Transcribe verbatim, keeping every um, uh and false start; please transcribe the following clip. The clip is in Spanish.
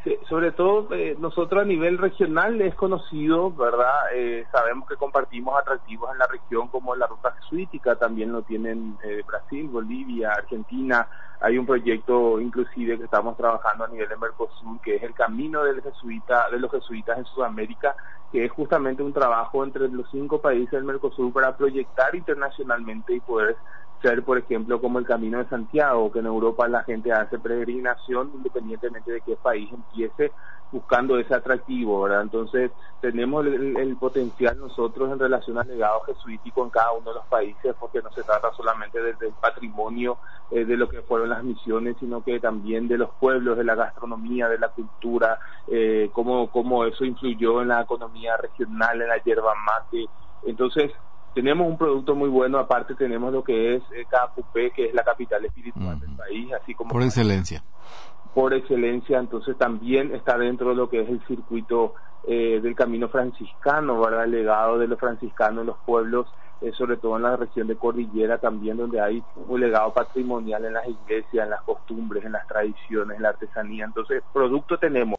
Sí, sobre todo eh, nosotros a nivel regional es conocido, ¿verdad? Eh, sabemos que compartimos atractivos en la región como la ruta jesuítica, también lo tienen eh, Brasil, Bolivia, Argentina. Hay un proyecto inclusive que estamos trabajando a nivel de Mercosur, que es el camino del jesuita, de los jesuitas en Sudamérica, que es justamente un trabajo entre los cinco países del Mercosur para proyectar internacionalmente y poder ser, por ejemplo, como el Camino de Santiago, que en Europa la gente hace peregrinación independientemente de qué país empiece, buscando ese atractivo, ¿verdad? Entonces, tenemos el, el potencial nosotros en relación al legado jesuítico en cada uno de los países, porque no se trata solamente del, del patrimonio eh, de lo que fueron las misiones, sino que también de los pueblos, de la gastronomía, de la cultura, eh, cómo, cómo eso influyó en la economía regional, en la yerba mate. Entonces, tenemos un producto muy bueno, aparte tenemos lo que es eh, Caapupé, que es la capital espiritual uh-huh. del país, así como... Por excelencia. Por excelencia, entonces también está dentro de lo que es el circuito eh, del camino franciscano, ¿verdad? El legado de los franciscanos en los pueblos, eh, sobre todo en la región de Cordillera también, donde hay un legado patrimonial en las iglesias, en las costumbres, en las tradiciones, en la artesanía. Entonces, producto tenemos.